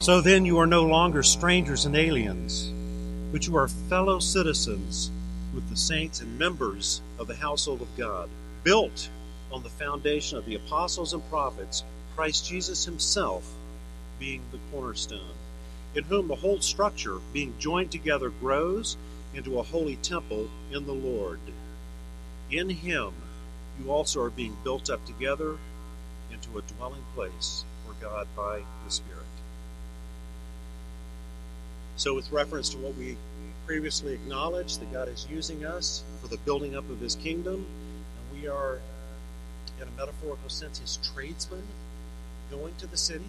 So then you are no longer strangers and aliens, but you are fellow citizens with the saints and members of the household of God, built on the foundation of the apostles and prophets, Christ Jesus himself being the cornerstone, in whom the whole structure, being joined together, grows into a holy temple in the Lord. In him you also are being built up together into a dwelling place for God by the Spirit. So with reference to what we previously acknowledged, that God is using us for the building up of his kingdom, and we are, in a metaphorical sense, his tradesmen going to the city.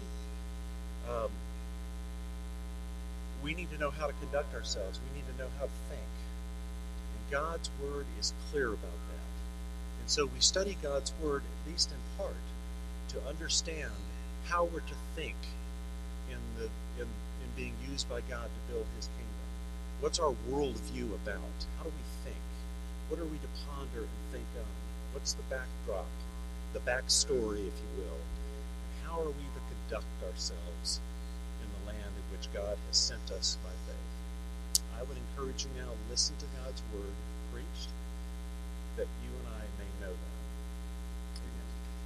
We need to know how to conduct ourselves. We need to know how to think. And God's word is clear about that. And so we study God's word, at least in part, to understand how we're to think in being used by God to build his kingdom. What's our worldview about? How do we think? What are we to ponder and think on? What's the backdrop, the backstory, if you will? And how are we to conduct ourselves in the land in which God has sent us by faith? I would encourage you now to listen to God's word preached, that you and I may know that. Amen.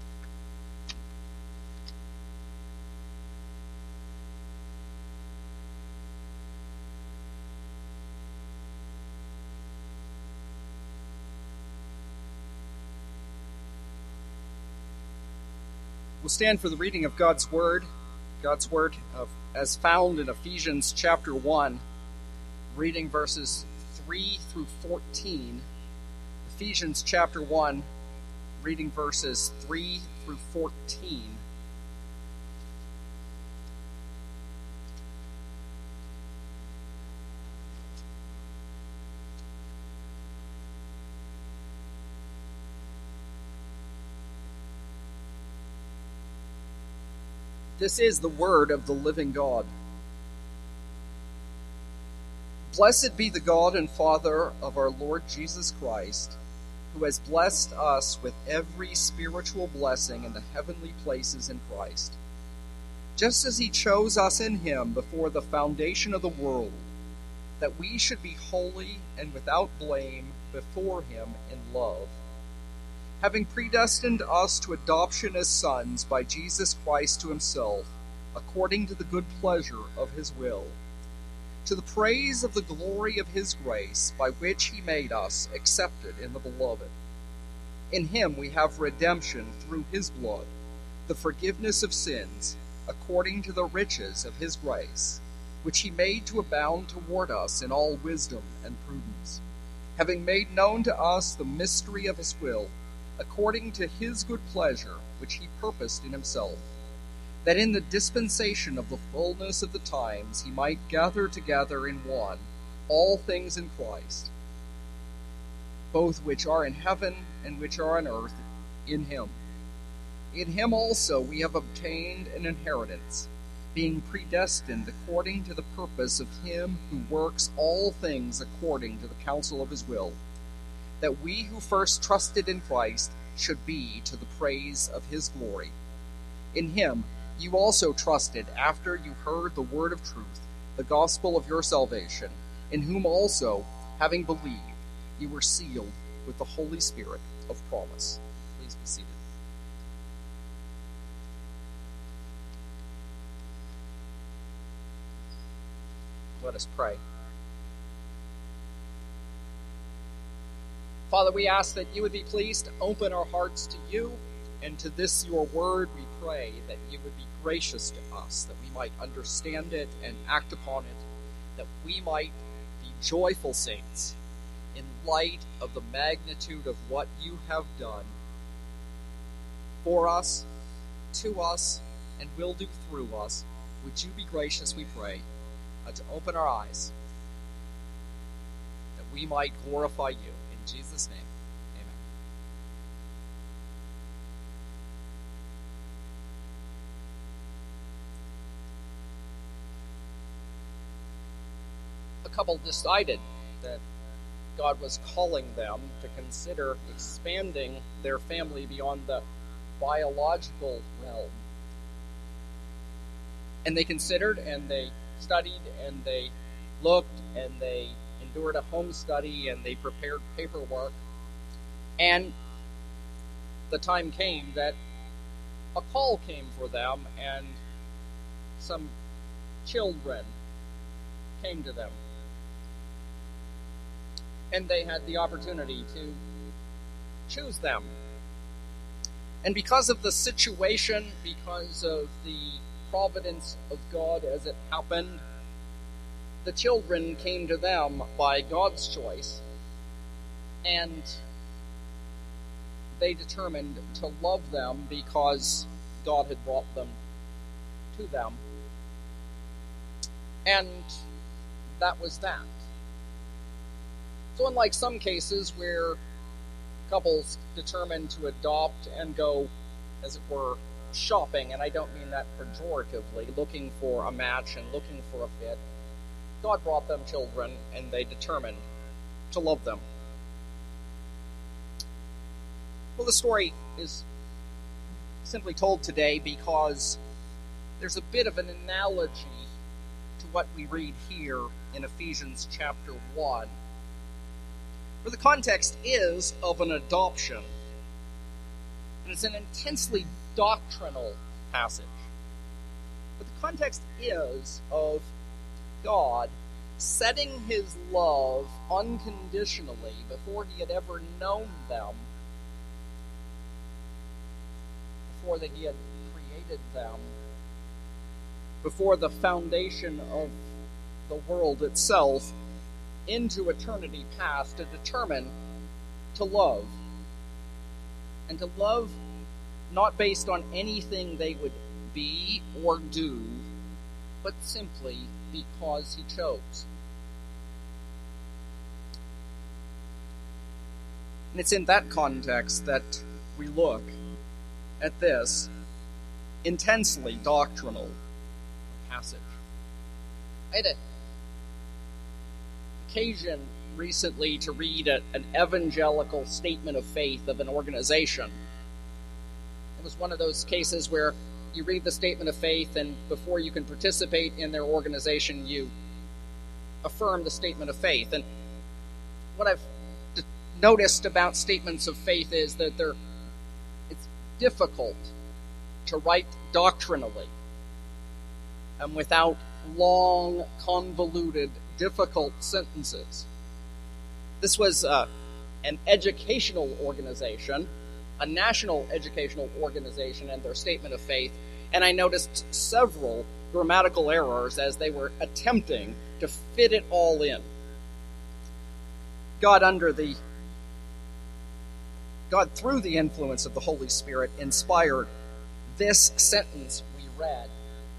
We'll stand for the reading of God's Word as found in Ephesians chapter 1, reading verses 3 through 14. Ephesians chapter 1, reading verses 3 through 14. This is the word of the living God. Blessed be the God and Father of our Lord Jesus Christ, who has blessed us with every spiritual blessing in the heavenly places in Christ, just as he chose us in him before the foundation of the world, that we should be holy and without blame before him in love, having predestined us to adoption as sons by Jesus Christ to himself, according to the good pleasure of his will, to the praise of the glory of his grace, by which he made us accepted in the Beloved. In him we have redemption through his blood, the forgiveness of sins, according to the riches of his grace, which he made to abound toward us in all wisdom and prudence, having made known to us the mystery of his will, according to his good pleasure, which he purposed in himself, that in the dispensation of the fullness of the times he might gather together in one all things in Christ, both which are in heaven and which are on earth, in him. In him also we have obtained an inheritance, being predestined according to the purpose of him who works all things according to the counsel of his will, that we who first trusted in Christ should be to the praise of his glory. In him you also trusted after you heard the word of truth, the gospel of your salvation, in whom also, having believed, you were sealed with the Holy Spirit of promise. Please be seated. Let us pray. Father, we ask that you would be pleased to open our hearts to you and to this your word. We pray that you would be gracious to us, that we might understand it and act upon it, that we might be joyful saints in light of the magnitude of what you have done for us, to us, and will do through us. Would you be gracious, we pray, to open our eyes, that we might glorify you. In Jesus' name, amen. A couple decided that God was calling them to consider expanding their family beyond the biological realm. And they considered, and they studied, and they looked, and they endured a home study, and they prepared paperwork. And the time came that a call came for them, and some children came to them. And they had the opportunity to choose them. And because of the situation, because of the providence of God as it happened, the children came to them by God's choice, and they determined to love them because God had brought them to them. And that was that. So unlike some cases where couples determine to adopt and go, as it were, shopping, and I don't mean that pejoratively, looking for a match and looking for a fit, God brought them children, and they determined to love them. Well, the story is simply told today because there's a bit of an analogy to what we read here in Ephesians chapter 1. Where the context is of an adoption. And it's an intensely doctrinal passage. But the context is of God setting his love unconditionally before he had ever known them, before that he had created them, before the foundation of the world itself, into eternity past, to determine to love. And to love not based on anything they would be or do, but simply because he chose. And it's in that context that we look at this intensely doctrinal passage. I had an occasion recently to read an evangelical statement of faith of an organization. It was one of those cases where you read the statement of faith, and before you can participate in their organization, you affirm the statement of faith. And what I've noticed about statements of faith is that it's difficult to write doctrinally and without long, convoluted, difficult sentences. This was an educational organization, a national educational organization, and their statement of faith, and I noticed several grammatical errors as they were attempting to fit it all in. God, through the influence of the Holy Spirit, inspired this sentence we read.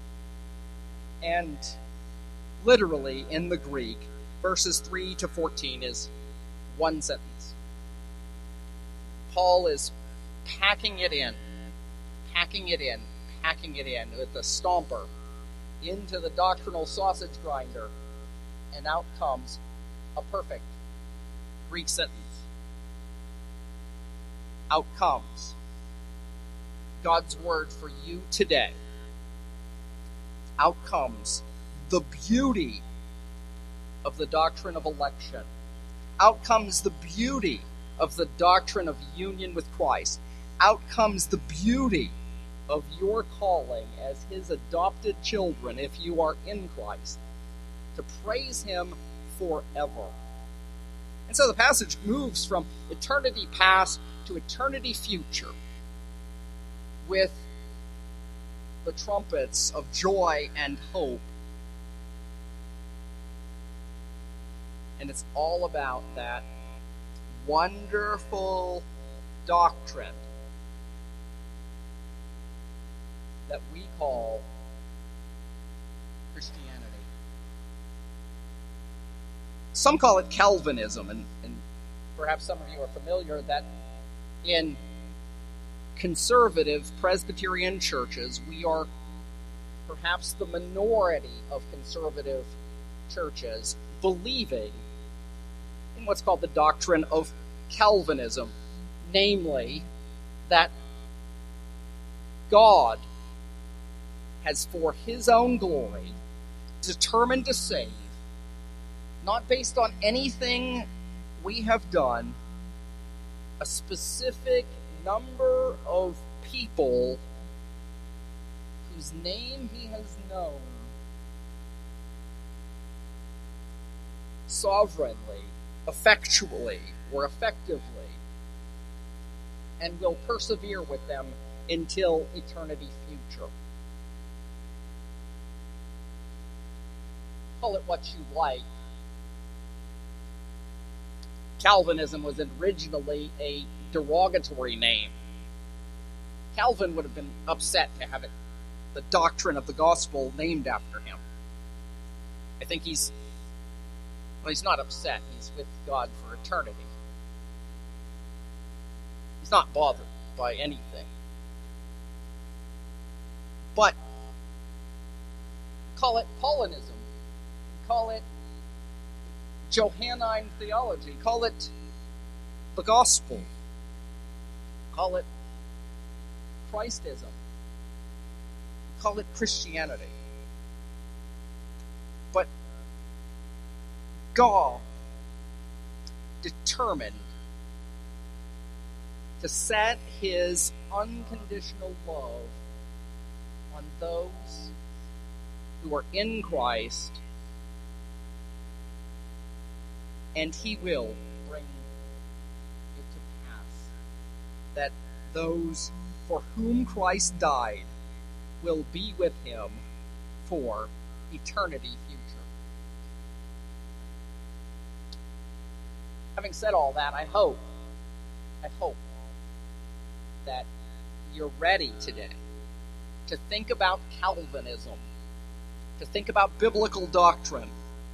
And literally, in the Greek, verses 3 to 14 is one sentence. Paul is packing it in with the stomper into the doctrinal sausage grinder, and out comes a perfect Greek sentence. Out comes God's word for you today. Out comes the beauty of the doctrine of election. Out comes the beauty of the doctrine of union with Christ. Out comes the beauty of your calling as his adopted children, if you are in Christ, to praise him forever. And so the passage moves from eternity past to eternity future with the trumpets of joy and hope. And it's all about that wonderful doctrine that we call Christianity. Some call it Calvinism, and perhaps some of you are familiar that in conservative Presbyterian churches, we are perhaps the minority of conservative churches believing in what's called the doctrine of Calvinism, namely that God has, for his own glory, determined to save, not based on anything we have done, a specific number of people whose name he has known sovereignly, effectually, or effectively, and will persevere with them until eternity future. Call it what you like. Calvinism was originally a derogatory name. Calvin would have been upset to have the doctrine of the gospel named after him. I think he's not upset. He's with God for eternity. He's not bothered by anything. But call it Paulinism. Call it Johannine theology. Call it the gospel. Call it Christism. Call it Christianity. But God determined to set his unconditional love on those who are in Christ, and he will bring it to pass that those for whom Christ died will be with him for eternity future. Having said all that, I hope that you're ready today to think about Calvinism, to think about biblical doctrine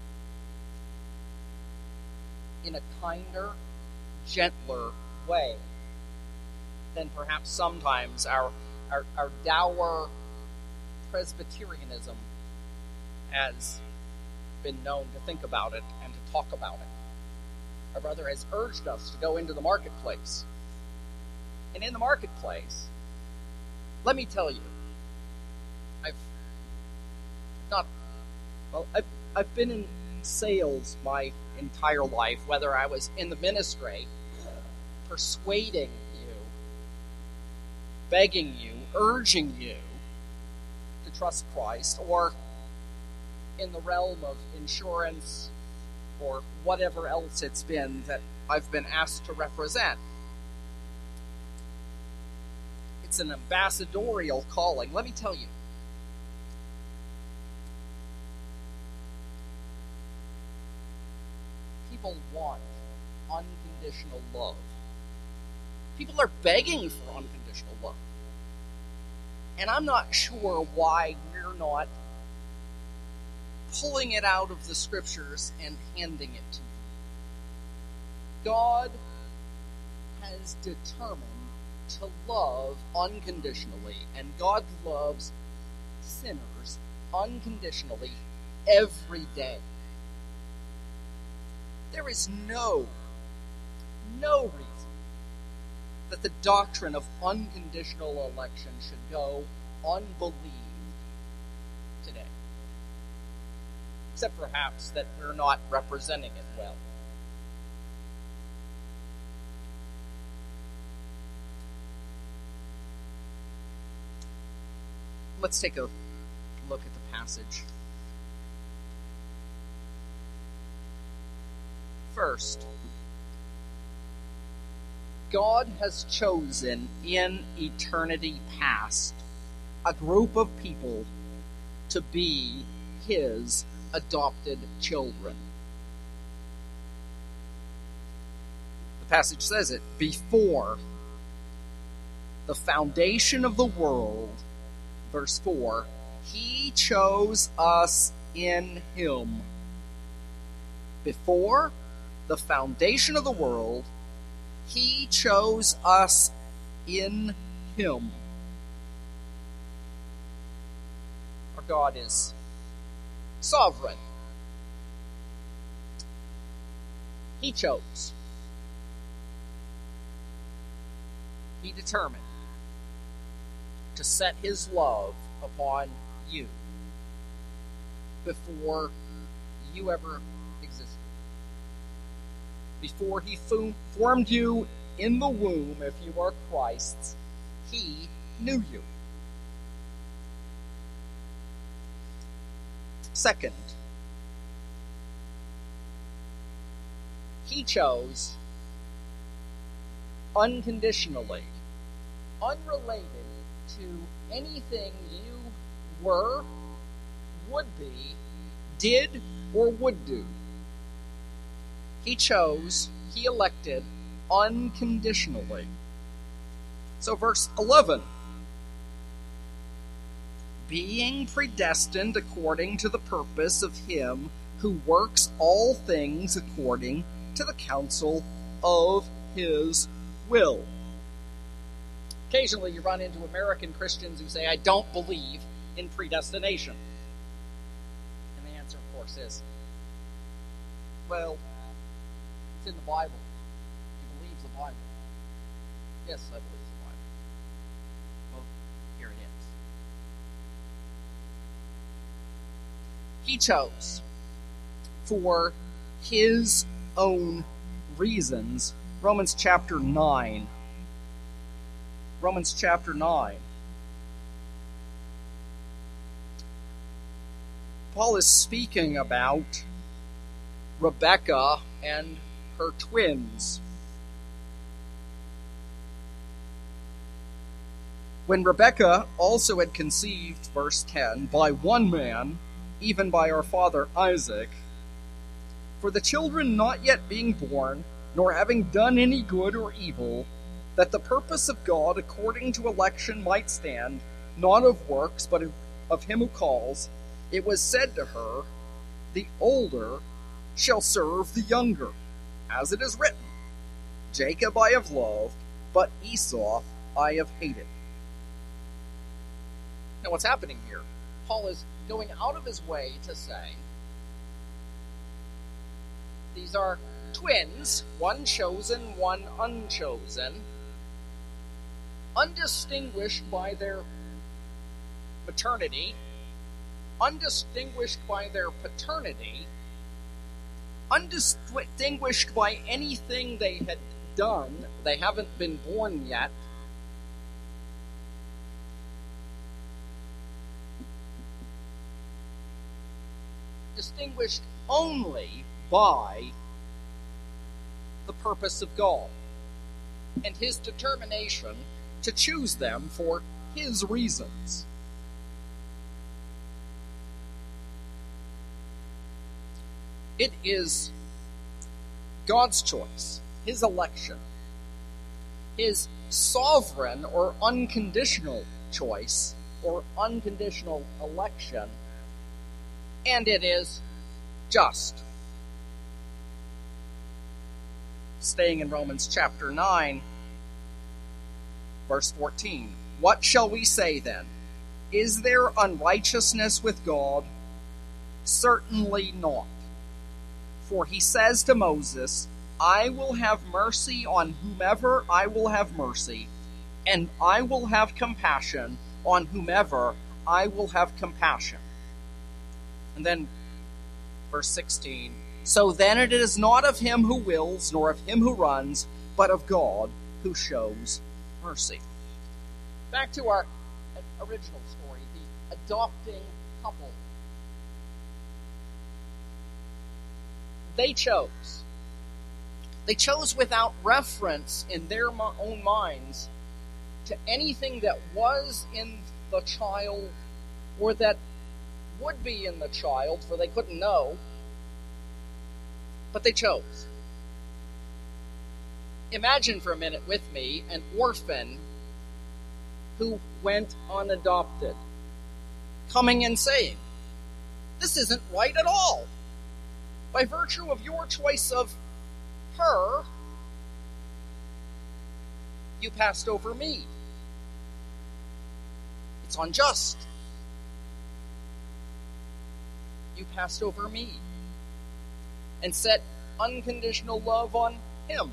in a kinder, gentler way than perhaps sometimes our dour Presbyterianism has been known to think about it and to talk about it. Our brother has urged us to go into the marketplace. And in the marketplace, let me tell you, I've been in sales my entire life, whether I was in the ministry, persuading you, begging you, urging you to trust Christ, or in the realm of insurance or whatever else it's been that I've been asked to represent. It's an ambassadorial calling. Let me tell you, people want unconditional love. People are begging for unconditional love. And I'm not sure why we're not pulling it out of the scriptures and handing it to them. God has determined to love unconditionally, and God loves sinners unconditionally every day. There is no reason that the doctrine of unconditional election should go unbelieved today. Except perhaps that we're not representing it well. Let's take a look at the passage. First, God has chosen in eternity past a group of people to be his adopted children. The passage says it, before the foundation of the world, verse 4, he chose us in him. Before the foundation of the world, he chose us in him. Our God is sovereign. He chose. He determined to set his love upon you before you ever existed. Before he formed you in the womb, if you are Christ's, he knew you. Second, he chose unconditionally, unrelated to anything you were, would be, did, or would do. He elected unconditionally. So verse 11, being predestined according to the purpose of him who works all things according to the counsel of his will. Occasionally you run into American Christians who say, I don't believe in predestination. And the answer, of course, is, well, it's in the Bible. He believes the Bible. Yes, I believe the Bible. Well, here it is. He chose for his own reasons. Romans chapter 9. Romans chapter 9. Paul is speaking about Rebekah and her twins. When Rebekah also had conceived, verse 10, by one man, even by our father Isaac, for the children not yet being born, nor having done any good or evil, that the purpose of God according to election might stand, not of works, but of him who calls, it was said to her, the older shall serve the younger, as it is written, Jacob I have loved, but Esau I have hated. Now what's happening here? Paul is going out of his way to say, these are twins, one chosen, one unchosen, undistinguished by their maternity, undistinguished by their paternity, undistinguished by anything they had done. They haven't been born yet. Distinguished only by the purpose of God and his determination to choose them for his reasons. It is God's choice, his election, his sovereign or unconditional choice or unconditional election, and it is just. Staying in Romans chapter 9, verse 14. What shall we say then? Is there unrighteousness with God? Certainly not. For he says to Moses, I will have mercy on whomever I will have mercy, and I will have compassion on whomever I will have compassion. And then, verse 16, so then it is not of him who wills, nor of him who runs, but of God who shows mercy. Back to our original story, the adopting couple. They chose. They chose without reference in their own minds to anything that was in the child or that would be in the child, for they couldn't know. But they chose. Imagine for a minute with me an orphan who went unadopted, coming and saying, this isn't right at all. By virtue of your choice of her, you passed over me. It's unjust. You passed over me and set unconditional love on him.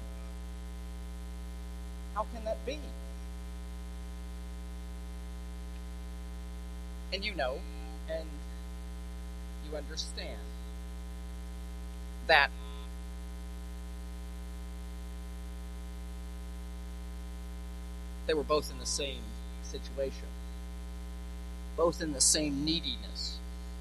How can that be? And you know, And you understand that they were both in the same situation, both in the same neediness.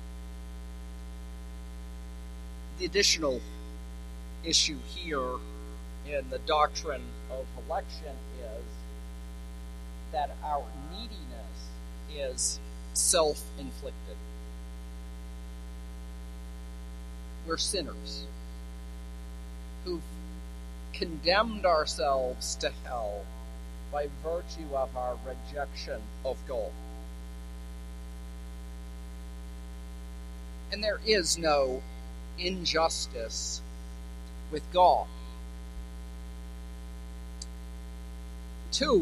The additional issue here in the doctrine of election is that our neediness is self-inflicted. We're sinners who've condemned ourselves to hell by virtue of our rejection of God. And there is no injustice with God. Two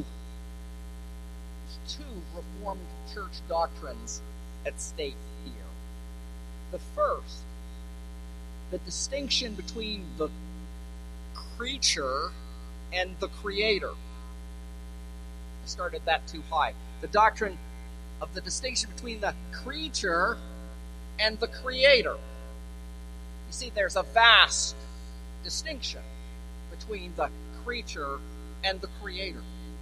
Reformed Church doctrines at stake here. The first, the distinction between the creature and the Creator. I started that too high. The doctrine of the distinction between the creature and the Creator. You see, there's a vast distinction between the creature and the Creator.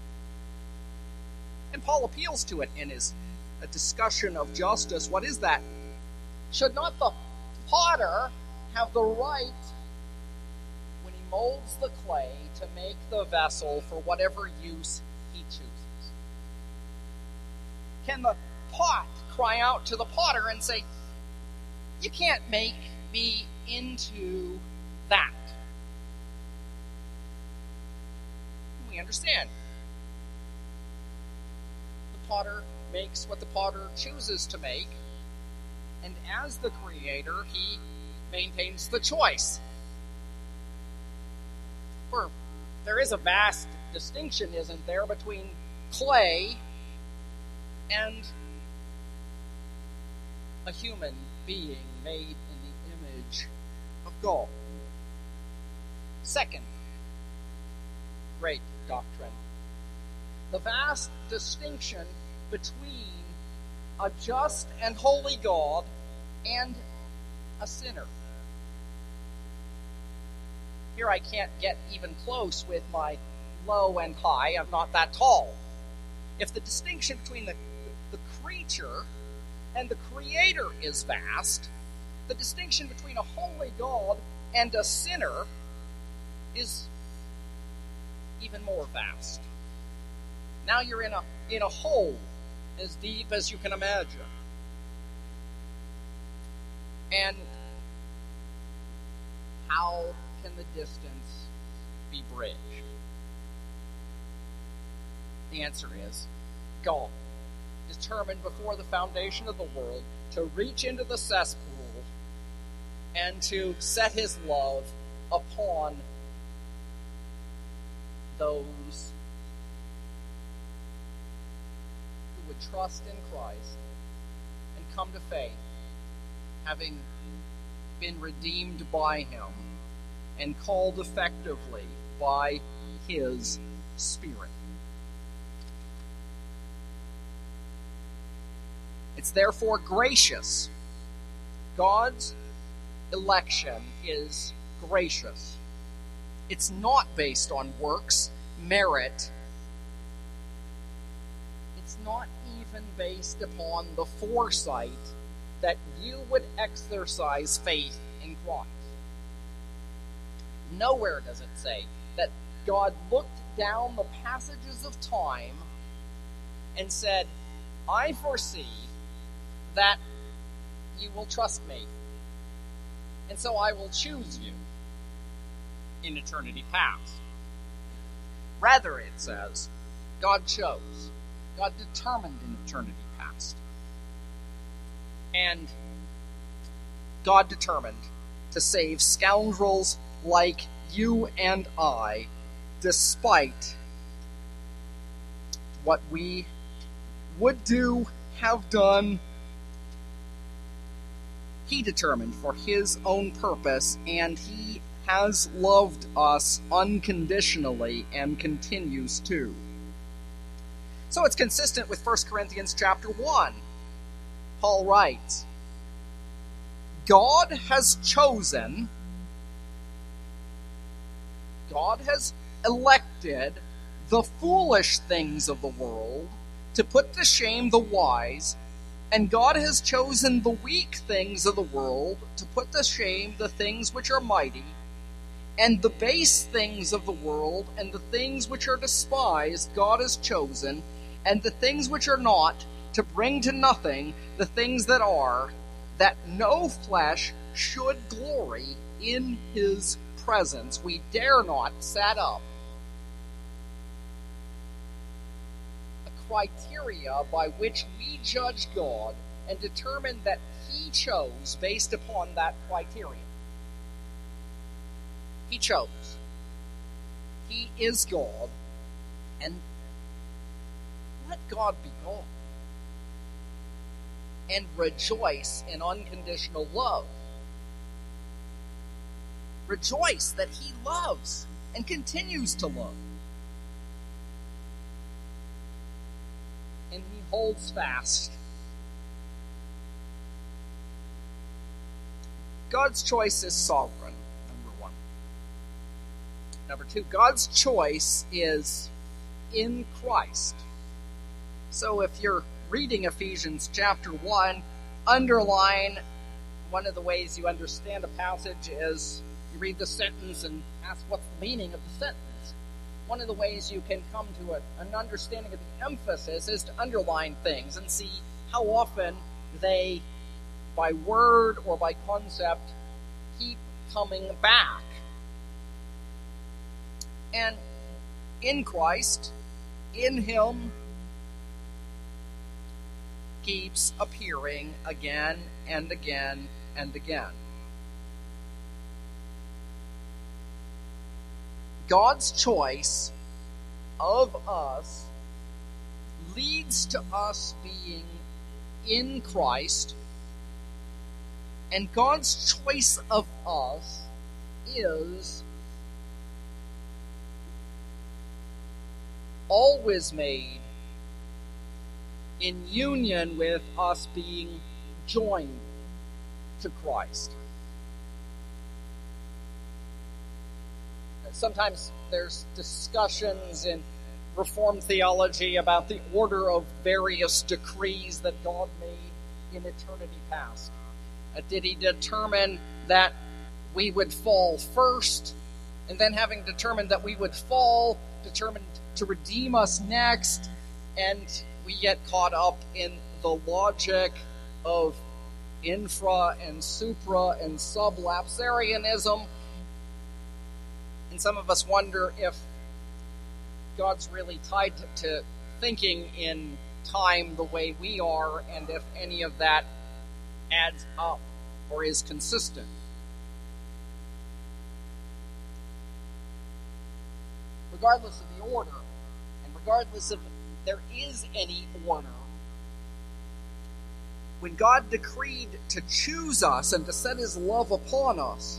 And Paul appeals to it in his discussion of justice. What is that? Should not the potter have the right, when he molds the clay, to make the vessel for whatever use he chooses? Can the pot cry out to the potter and say, "You can't make me into that"? We understand. The potter makes what the potter chooses to make, and as the Creator, he maintains the choice. For there is a vast distinction, isn't there, between clay and a human being made in the image of God. Second great doctrine, the vast distinction between a just and holy God and a sinner. Here I can't get even close with my low and high. I'm not that tall. If the distinction between the creature and the Creator is vast, the distinction between a holy God and a sinner is even more vast. Now you're in a hole as deep as you can imagine. And how can the distance be bridged? The answer is God determined before the foundation of the world to reach into the cesspool and to set his love upon those who would trust in Christ and come to faith, having been redeemed by him and called effectively by his Spirit. It's therefore gracious. God's election is gracious. It's not based on works, merit. It's not even based upon the foresight that you would exercise faith in Christ. Nowhere does it say that God looked down the passages of time and said, "I foresee that you will trust me, and so I will choose you in eternity past." Rather, it says, God chose. God determined in eternity past. And God determined to save scoundrels like you and I, despite what we would do, have done. He determined for his own purpose, and he has loved us unconditionally and continues to. So it's consistent with 1 Corinthians chapter 1. Paul writes, God has elected the foolish things of the world to put to shame the wise, and God has chosen the weak things of the world to put to shame the things which are mighty, and the base things of the world and the things which are despised God has chosen, and the things which are not, to bring to nothing the things that are, that no flesh should glory in his presence. We dare not set up a criteria by which we judge God and determine that he chose based upon that criterion. He chose. He is God, and let God be God. And rejoice in unconditional love. Rejoice that he loves and continues to love. And he holds fast. God's choice is sovereign, number one. Number two, God's choice is in Christ. So if you're reading Ephesians chapter 1, underline. One of the ways you understand a passage is you read the sentence and ask what's the meaning of the sentence. One of the ways you can come to an understanding of the emphasis is to underline things and see how often they, by word or by concept, keep coming back. And in Christ, in him, keeps appearing again and again and again. God's choice of us leads to us being in Christ, and God's choice of us is always made in union with us being joined to Christ. Sometimes there's discussions in Reformed theology about the order of various decrees that God made in eternity past. Did he determine that we would fall first, and then having determined that we would fall, determined to redeem us next, and we get caught up in the logic of infra and supra and sublapsarianism. And some of us wonder if God's really tied to thinking in time the way we are, and if any of that adds up or is consistent. Regardless of the order, and regardless of there is any order, when God decreed to choose us and to set his love upon us,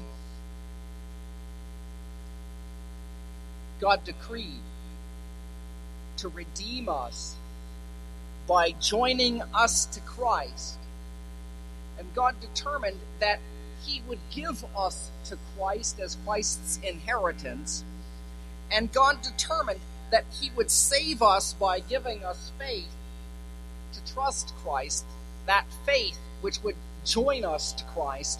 God decreed to redeem us by joining us to Christ. And God determined that he would give us to Christ as Christ's inheritance. And God determined that he would save us by giving us faith to trust Christ, that faith which would join us to Christ.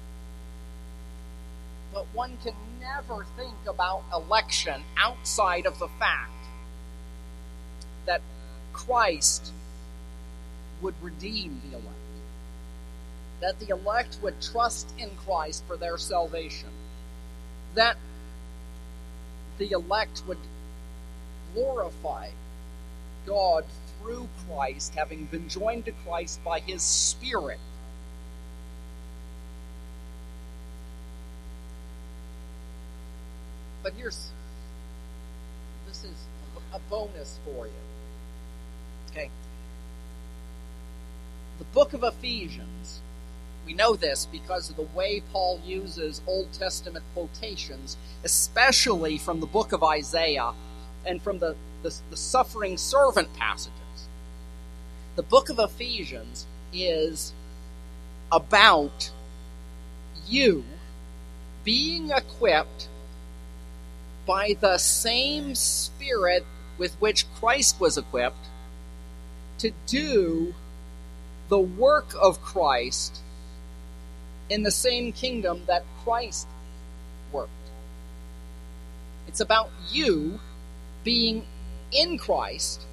But one can never think about election outside of the fact that Christ would redeem the elect. That the elect would trust in Christ for their salvation. That the elect would glorify God through Christ, having been joined to Christ by his Spirit. But this is a bonus for you. Okay. The book of Ephesians, we know this because of the way Paul uses Old Testament quotations, especially from the book of Isaiah and from the suffering servant passages. The book of Ephesians is about you being equipped by the same Spirit with which Christ was equipped to do the work of Christ in the same kingdom that Christ worked. It's about you being in Christ,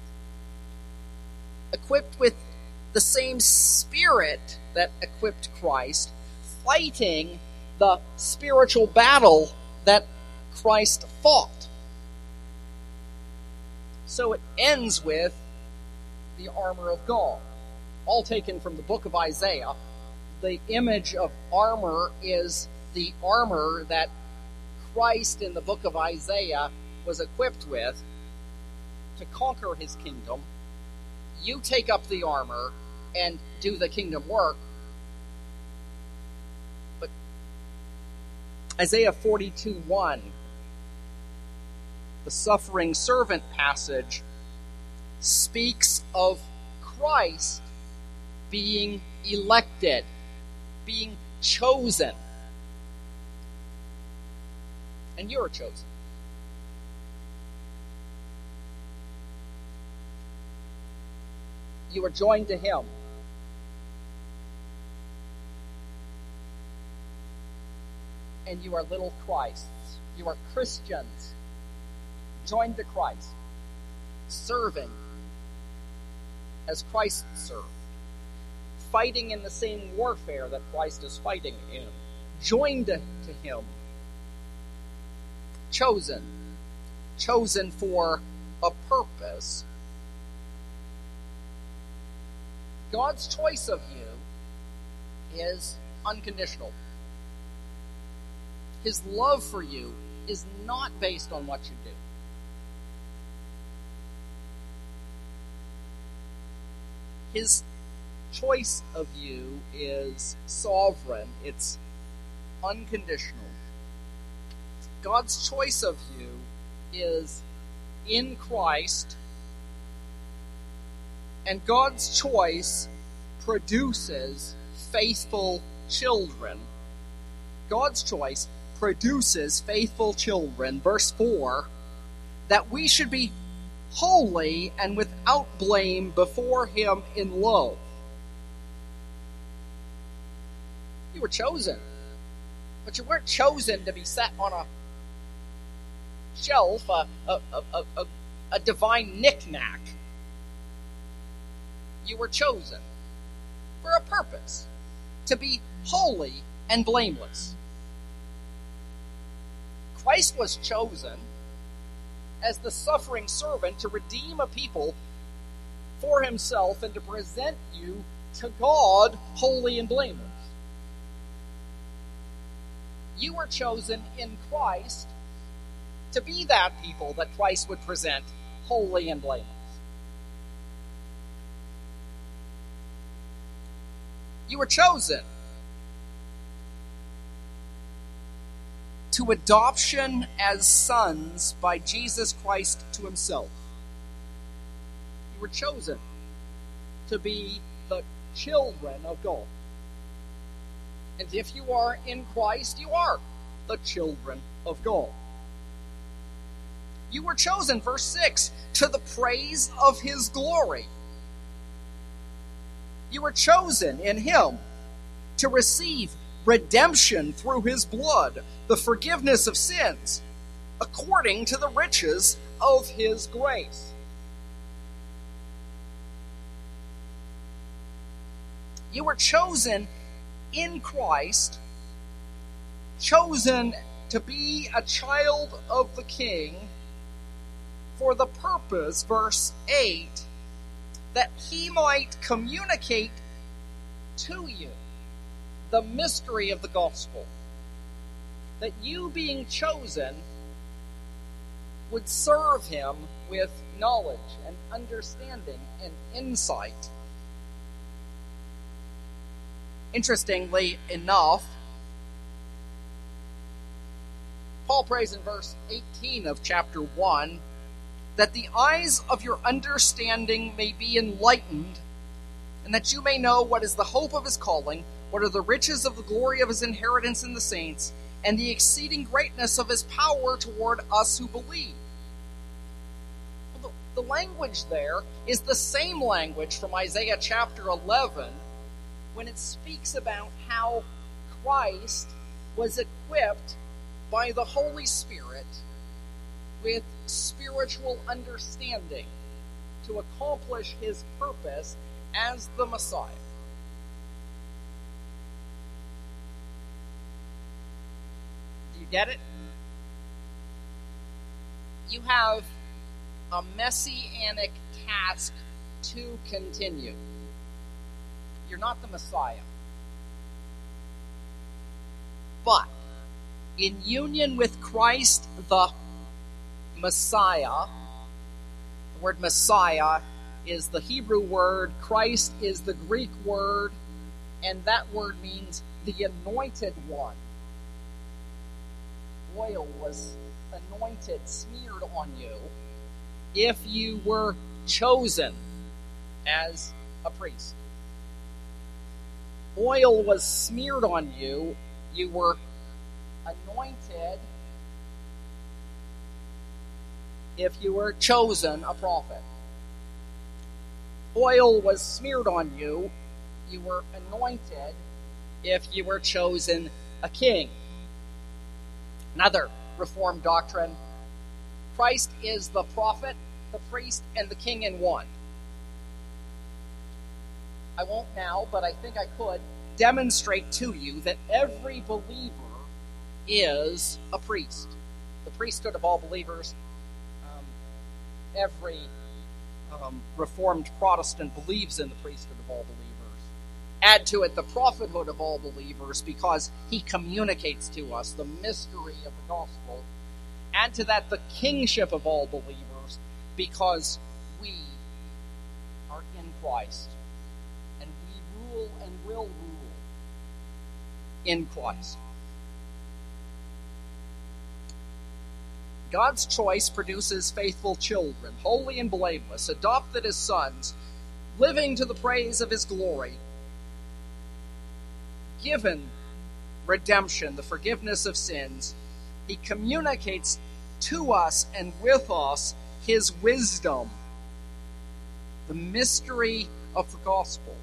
equipped with the same Spirit that equipped Christ, fighting the spiritual battle that Christ fought. So it ends with the armor of God, all taken from the book of Isaiah. The image of armor is the armor that Christ in the book of Isaiah was equipped with to conquer his kingdom. You take up the armor and do the kingdom work. But Isaiah 42:1, the suffering servant passage, speaks of Christ being elected, being chosen. And you're chosen. You are joined to him. And you are little Christs. You are Christians, joined to Christ, serving as Christ served, fighting in the same warfare that Christ is fighting in, joined to him, chosen for a purpose. God's choice of you is unconditional. His love for you is not based on what you do. His choice of you is sovereign. It's unconditional. God's choice of you is in Christ, and God's choice produces faithful children. God's choice produces faithful children. Verse 4, that we should be holy and without blame before him in love. You were chosen, but you weren't chosen to be set on a shelf, a divine knick-knack. You were chosen for a purpose, to be holy and blameless. Christ was chosen as the suffering servant to redeem a people for himself and to present you to God holy and blameless. You were chosen in Christ to be that people that Christ would present holy and blameless. You were chosen to adoption as sons by Jesus Christ to himself. You were chosen to be the children of God. And if you are in Christ, you are the children of God. You were chosen, verse 6, to the praise of his glory. You were chosen in him to receive redemption through his blood, the forgiveness of sins, according to the riches of his grace. You were chosen in Christ, chosen to be a child of the King for the purpose, verse 8, that he might communicate to you the mystery of the gospel. That you being chosen would serve him with knowledge and understanding and insight. Interestingly enough, Paul prays in verse 18 of chapter 1 that the eyes of your understanding may be enlightened, and that you may know what is the hope of his calling, what are the riches of the glory of his inheritance in the saints, and the exceeding greatness of his power toward us who believe. Well, the language there is the same language from Isaiah chapter 11, when it speaks about how Christ was equipped by the Holy Spirit with spiritual understanding to accomplish his purpose as the Messiah. Do you get it? You have a messianic task to continue. You're not the Messiah. But in union with Christ, the Messiah, the word Messiah is the Hebrew word, Christ is the Greek word, and that word means the anointed one. Oil was anointed, smeared on you, if you were chosen as a priest. Oil was smeared on you, you were anointed if you were chosen a prophet. Oil was smeared on you, you were anointed if you were chosen a king. Another Reformed doctrine: Christ is the prophet, the priest, and the king in one. I won't now, but I think I could demonstrate to you that every believer is a priest. The priesthood of all believers. Every Reformed Protestant believes in the priesthood of all believers. Add to it the prophethood of all believers, because he communicates to us the mystery of the gospel. Add to that the kingship of all believers, because we are in Christ, and we rule and will rule in Christ. God's choice produces faithful children, holy and blameless, adopted as sons, living to the praise of his glory, given redemption, the forgiveness of sins. He communicates to us and with us his wisdom, the mystery of the gospel.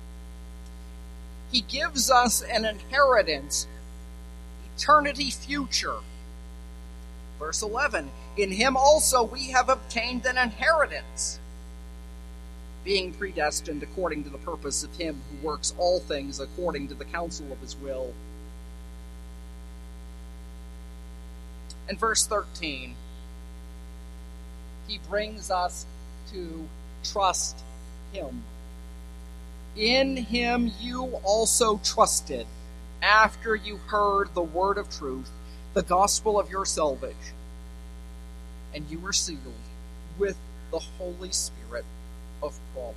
He gives us an inheritance, eternity future. Verse 11, in him also we have obtained an inheritance, being predestined according to the purpose of him who works all things according to the counsel of his will. And verse 13, he brings us to trust him. In him you also trusted, after you heard the word of truth, the gospel of your salvation, and you were sealed with the Holy Spirit of promise.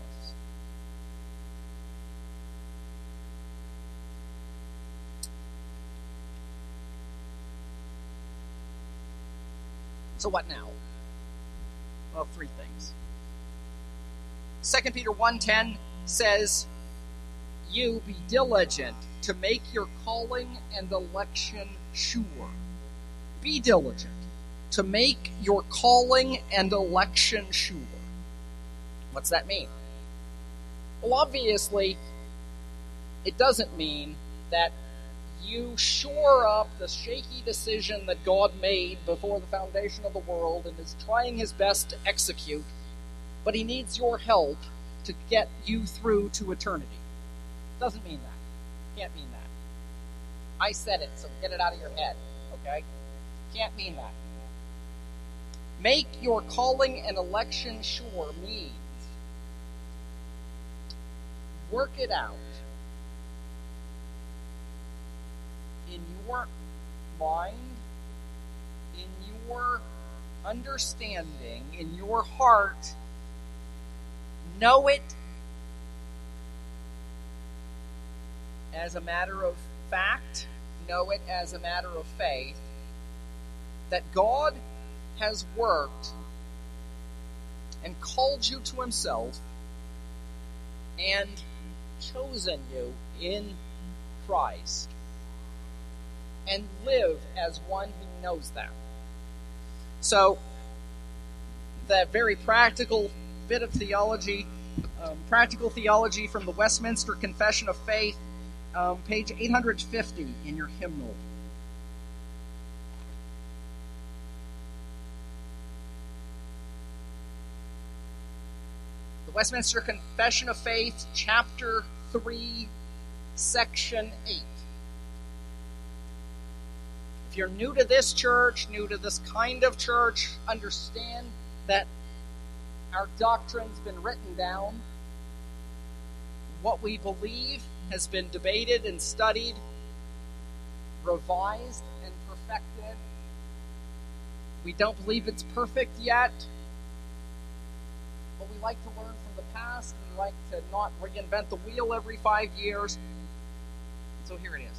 So what now? Well, three things. 2 Peter 1:10 says, you be diligent to make your calling and election sure. Be diligent to make your calling and election sure. What's that mean? Well, obviously, it doesn't mean that you shore up the shaky decision that God made before the foundation of the world and is trying his best to execute, but he needs your help to get you through to eternity. Doesn't mean that. Can't mean that. I said it, so get it out of your head, okay? Can't mean that. Make your calling and election sure means work it out in your mind, in your understanding, in your heart. Know it as a matter of fact. Know it as a matter of faith, that God has worked and called you to himself, and chosen you in Christ, and live as one who knows that. So, that very practical bit of theology, practical theology from the Westminster Confession of Faith, page 850 in your hymnal. The Westminster Confession of Faith, chapter 3, section 8. If you're new to this church, new to this kind of church, understand that our doctrine's been written down. What we believe has been debated and studied, revised and perfected. We don't believe it's perfect yet, but we like to learn from the past. We like to not reinvent the wheel every 5 years. So here it is.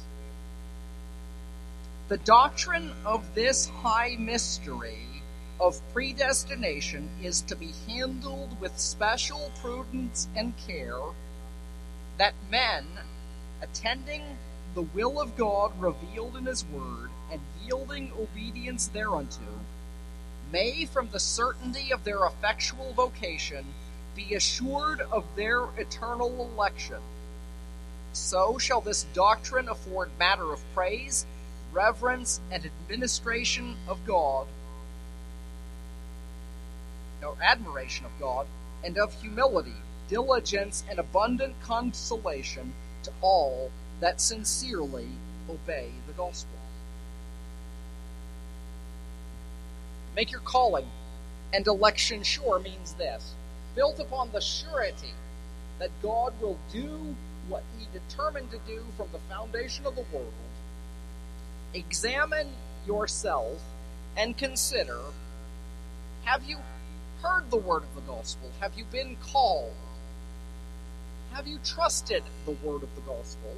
The doctrine of this high mystery of predestination is to be handled with special prudence and care, that men, attending the will of God revealed in His Word, and yielding obedience thereunto, may, from the certainty of their effectual vocation, be assured of their eternal election. So shall this doctrine afford matter of praise, reverence, and administration of God, or admiration of God, and of humility, diligence, and abundant consolation to all that sincerely obey the gospel. Make your calling and election sure means this: built upon the surety that God will do what He determined to do from the foundation of the world. Examine yourself and consider, have you heard the word of the gospel? Have you been called? Have you trusted the word of the gospel?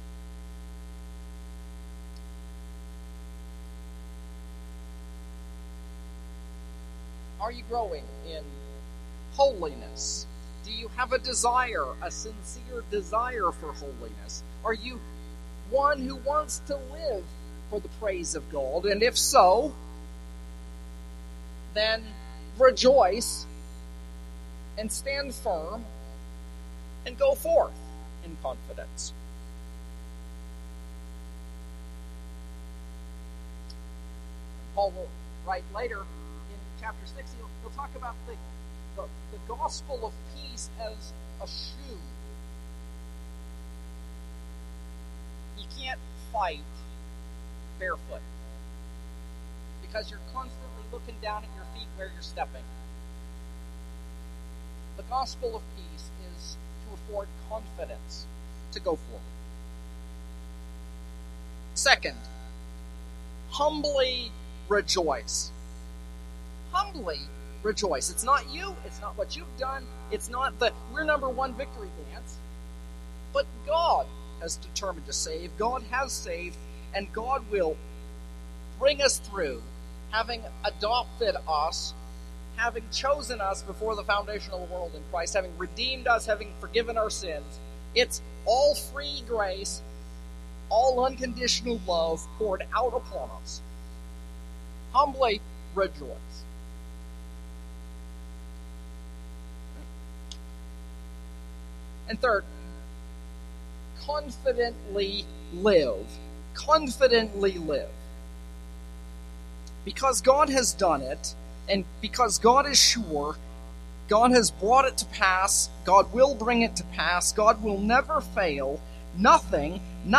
Are you growing in holiness? Do you have a desire, a sincere desire for holiness? Are you one who wants to live for the praise of God? And if so, then rejoice and stand firm and go forth in confidence. Paul will write later in chapter 6, he'll talk about the gospel of peace as a shoe. You can't fight barefoot because you're constantly looking down at your feet where you're stepping. The gospel of peace is to afford confidence to go forward. Second, humbly rejoice. Humbly rejoice. It's not you, it's not what you've done, it's not the we're number one victory dance, but God has determined to save, God has saved, and God will bring us through, having adopted us, having chosen us before the foundation of the world in Christ, having redeemed us, having forgiven our sins. It's all free grace, all unconditional love poured out upon us. Humbly rejoice. And third, confidently live. Confidently live. Because God has done it, and because God is sure, God has brought it to pass, God will bring it to pass, God will never fail, nothing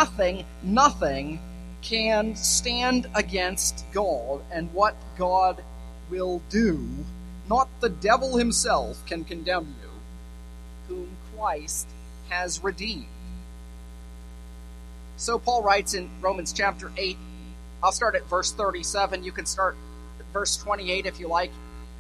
can stand against God and what God will do. Not the devil himself can condemn you, whom Christ has redeemed. So Paul writes in Romans chapter 8, I'll start at verse 37. You can start at verse 28 if you like.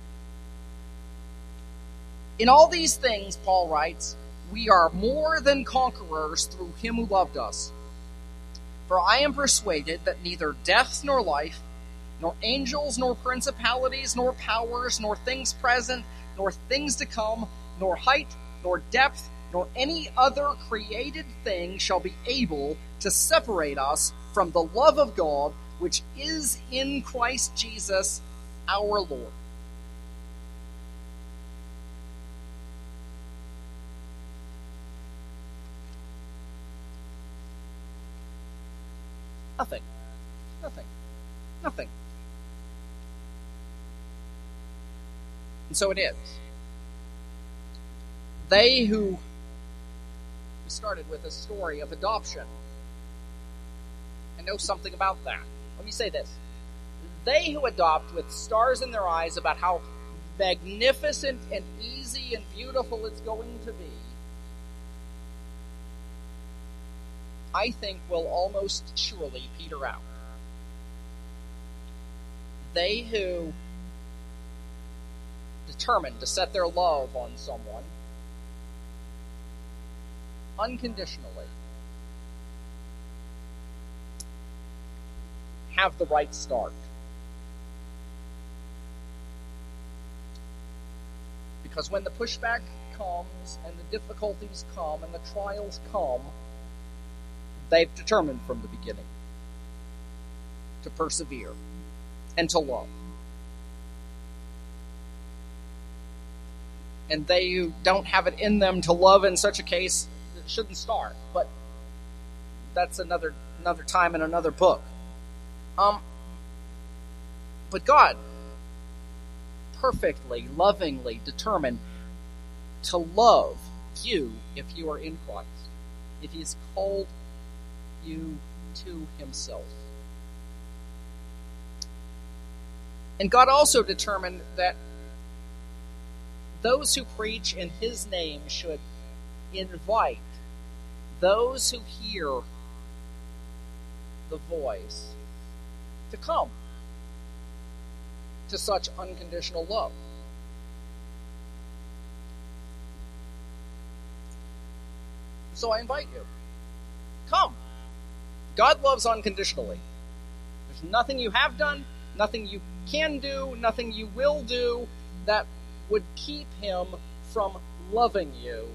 In all these things, Paul writes, we are more than conquerors through him who loved us. For I am persuaded that neither death nor life, nor angels, nor principalities, nor powers, nor things present, nor things to come, nor height, nor depth, nor any other created thing shall be able to separate us from the love of God, which is in Christ Jesus our Lord. Nothing. And so it is. They who started with a story of adoption, I know something about that. Let me say this. They who adopt with stars in their eyes about how magnificent and easy and beautiful it's going to be, I think will almost surely peter out. They who determine to set their love on someone unconditionally have the right start. Because when the pushback comes and the difficulties come and the trials come, they've determined from the beginning to persevere and to love. And they who don't have it in them to love in such a case shouldn't start. But that's another time in another book. But God perfectly, lovingly determined to love you if you are in Christ, if He has called you to Himself. And God also determined that those who preach in His name should invite those who hear the voice to come to such unconditional love. So I invite you. Come. God loves unconditionally. There's nothing you have done, nothing you can do, nothing you will do that would keep Him from loving you.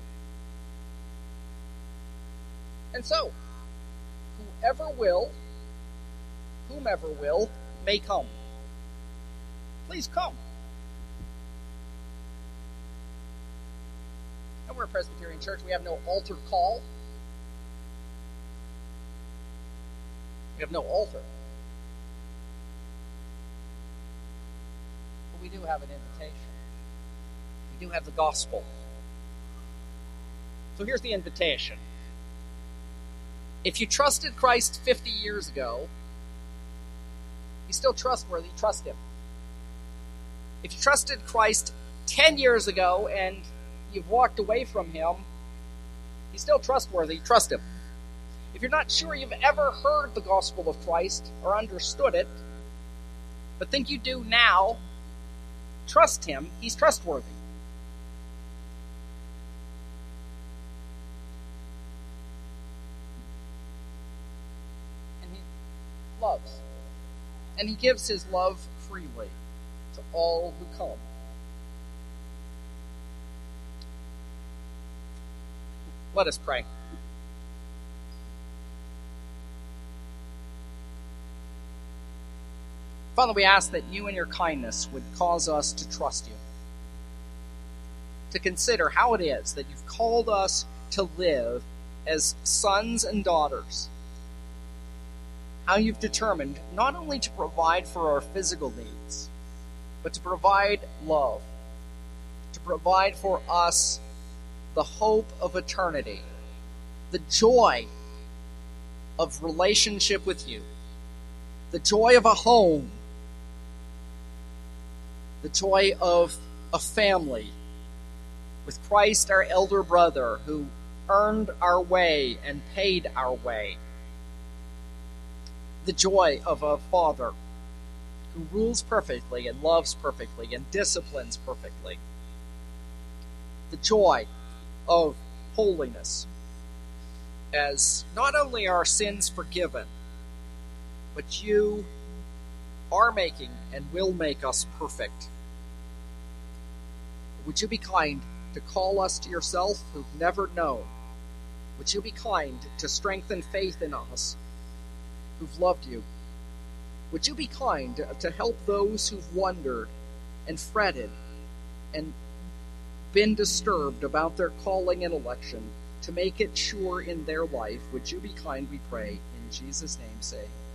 And so, whomever will, may come. Please come. And we're a Presbyterian church. We have no altar call. We have no altar. But we do have an invitation. We do have the gospel. So here's the invitation. If you trusted Christ 50 years ago, He's still trustworthy. Trust Him. If you trusted Christ 10 years ago and you've walked away from Him, He's still trustworthy. Trust Him. If you're not sure you've ever heard the gospel of Christ or understood it, but think you do now, trust Him. He's trustworthy. And He loves. And He gives His love freely to all who come. Let us pray. Father, we ask that You in Your kindness would cause us to trust You, to consider how it is that You've called us to live as sons and daughters, how You've determined not only to provide for our physical needs, but to provide love, to provide for us the hope of eternity, the joy of relationship with You, the joy of a home, the joy of a family with Christ, our elder brother, who earned our way and paid our way, the joy of a father who rules perfectly and loves perfectly and disciplines perfectly, the joy of holiness, as not only are sins forgiven, but You are making and will make us perfect. Would You be kind to call us to yourself who've never known. Would you be kind to strengthen faith in us who've loved you? Would you be kind to help those who've wondered and fretted and been disturbed about their calling and election, to make it sure in their life? Would you be kind, we pray. In Jesus' name say,